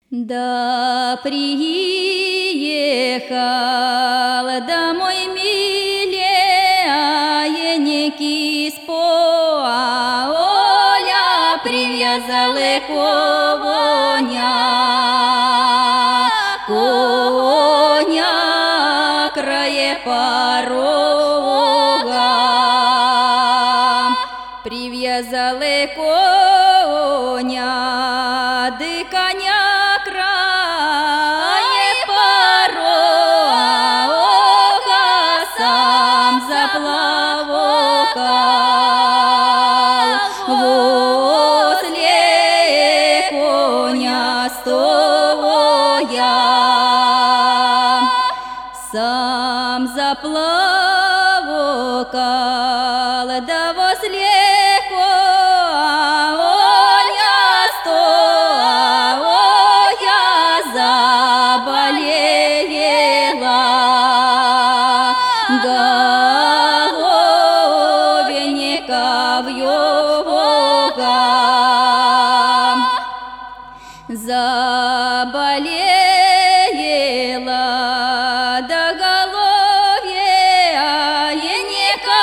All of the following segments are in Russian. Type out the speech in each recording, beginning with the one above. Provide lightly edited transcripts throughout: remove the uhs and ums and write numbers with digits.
Да приехал домой миленький спо, Оля привязала коня крае порога, привязала коня, да коня крае порога, сам заплакал, возле коня стоя, сам заплакал, да возле коня стоя заболела головенька вьюга, заболела да головенька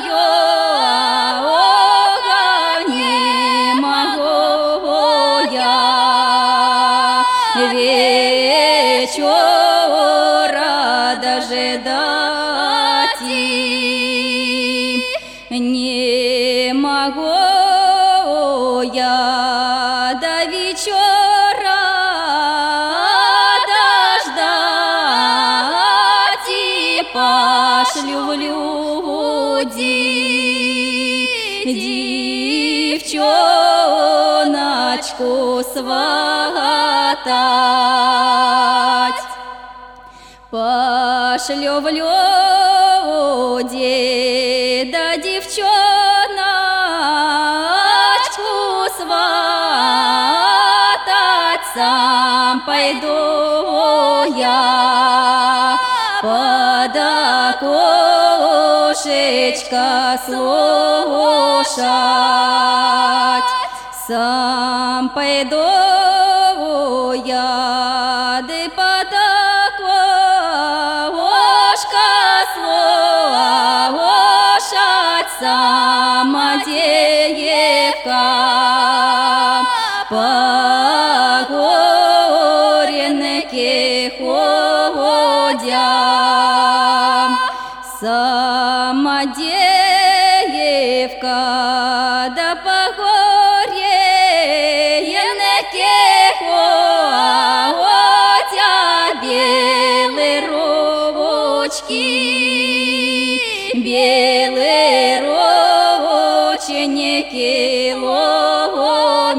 вьюга, не могу я вечера дожидать, не могу я до вечера дождать, и пошлю в люди девчоночку сватать. Пошлю в люди да девчоночку сватать, сам пойду я под окошечко слушать, сам пойду я да под окошко слушать, сама девка по горенке ходя, сама девка да по горенке ходя, белые ручки, белые рученьки,